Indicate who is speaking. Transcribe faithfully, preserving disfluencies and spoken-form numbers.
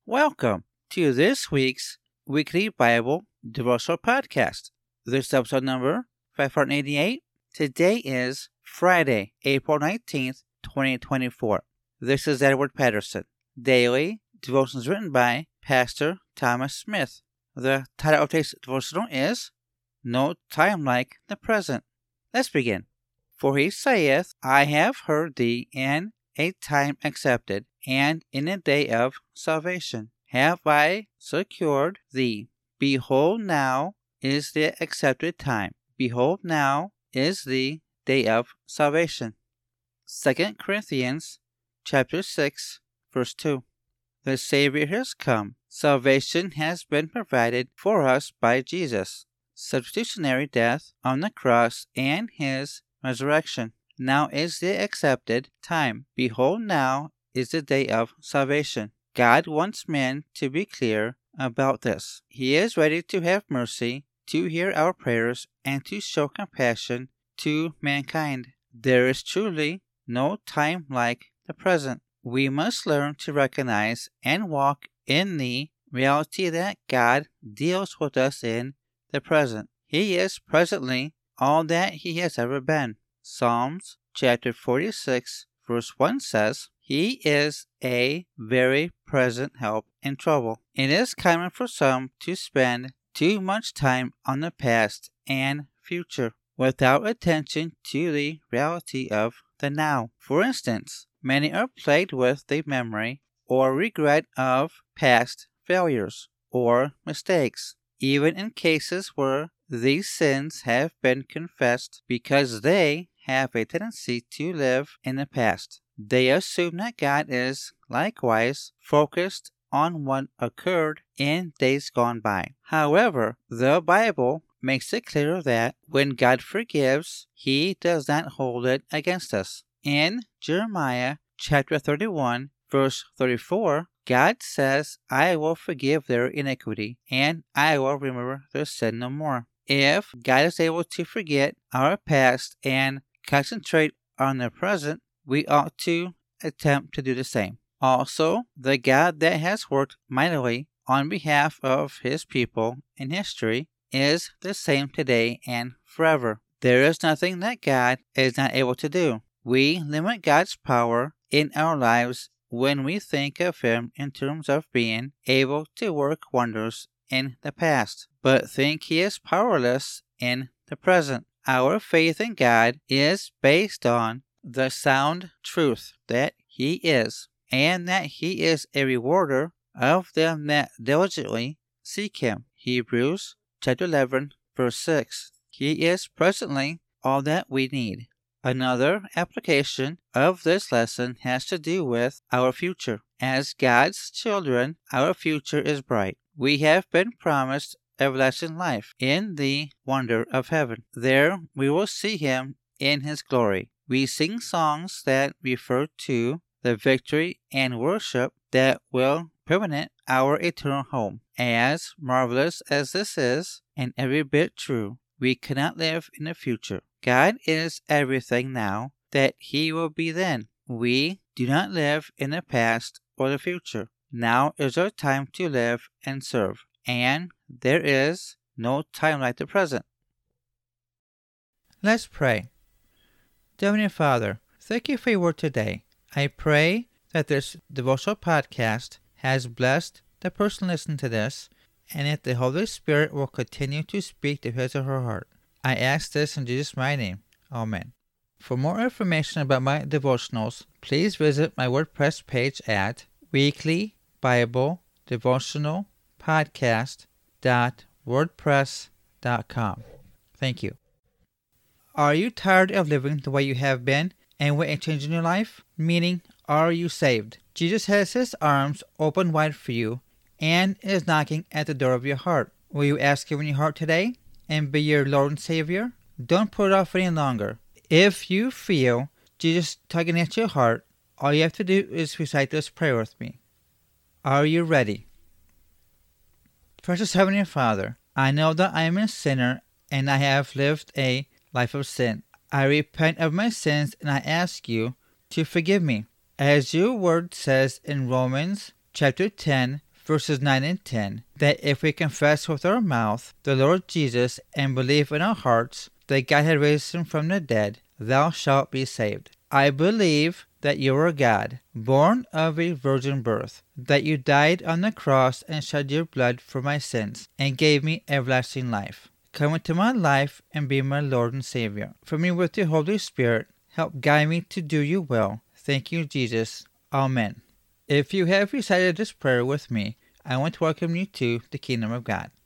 Speaker 1: Welcome to this week's weekly Bible devotional podcast. This is episode number five eighty-eight. Today is Friday, April nineteenth, twenty twenty-four. This is Edward Patterson. Daily devotions written by Pastor Thomas Smith. The title of today's devotional is No Time Like the Present. Let's begin. For he saith, I have heard thee in a time accepted, and in a day of salvation have I secured thee. Behold, now is the accepted time. Behold, now is the day of salvation. Second Corinthians chapter six, verse two. The Savior has come. Salvation has been provided for us by Jesus' substitutionary death on the cross and his resurrection. Now is the accepted time. Behold, now is the day of salvation. God wants men to be clear about this. He is ready to have mercy, to hear our prayers, and to show compassion to mankind. There is truly no time like the present. We must learn to recognize and walk in the reality that God deals with us in the present. He is presently all that He has ever been. Psalms chapter forty-six, verse one says, He is a very present help in trouble. It is common for some to spend too much time on the past and future without attention to the reality of the now. For instance, many are plagued with the memory or regret of past failures or mistakes, even in cases where these sins have been confessed, because they have a tendency to live in the past. They assume that God is likewise focused on what occurred in days gone by. However, the Bible makes it clear that when God forgives, He does not hold it against us. In Jeremiah chapter thirty-one, verse thirty-four, God says, I will forgive their iniquity, and I will remember their sin no more. If God is able to forget our past and concentrate on the present, we ought to attempt to do the same. Also, the God that has worked mightily on behalf of His people in history is the same today and forever. There is nothing that God is not able to do. We limit God's power in our lives when we think of Him in terms of being able to work wonders in the past, but think He is powerless in the present. Our faith in God is based on the sound truth that He is, and that He is a rewarder of them that diligently seek Him. Hebrews chapter eleven, verse six. He is presently all that we need. Another application of this lesson has to do with our future. As God's children, our future is bright. We have been promised everlasting life in the wonder of heaven. There we will see Him in His glory. We sing songs that refer to the victory and worship that will permanent our eternal home. As marvelous as this is, and every bit true, we cannot live in the future. God is everything now that He will be then. We do not live in the past or the future. Now is our time to live and serve, and there is no time like the present. Let's pray. Dear Heavenly Father, thank You for Your word today. I pray that this devotional podcast has blessed the person listening to this, and that the Holy Spirit will continue to speak to his or her heart. I ask this in Jesus' mighty name. Amen. For more information about my devotionals, please visit my WordPress page at weekly bible devotional podcast dot wordpress dot com. Thank you. Are you tired of living the way you have been and want a change in your life? Meaning, are you saved? Jesus has His arms open wide for you and is knocking at the door of your heart. Will you ask Him in your heart today and be your Lord and Savior? Don't put it off any longer. If you feel Jesus tugging at your heart, all you have to do is recite this prayer with me. Are you ready? Precious Heavenly Father, I know that I am a sinner and I have lived a life of sin. I repent of my sins and I ask You to forgive me. As Your word says in Romans chapter ten, verses nine and ten, that if we confess with our mouth the Lord Jesus and believe in our hearts that God had raised him from the dead, thou shalt be saved. I believe that you are God, born of a virgin birth, that you died on the cross and shed your blood for my sins, and gave me everlasting life. Come into my life and be my Lord and Savior. Fill me with your Holy Spirit. Help guide me to do your will. Thank you, Jesus. Amen. If you have recited this prayer with me, I want to welcome you to the Kingdom of God.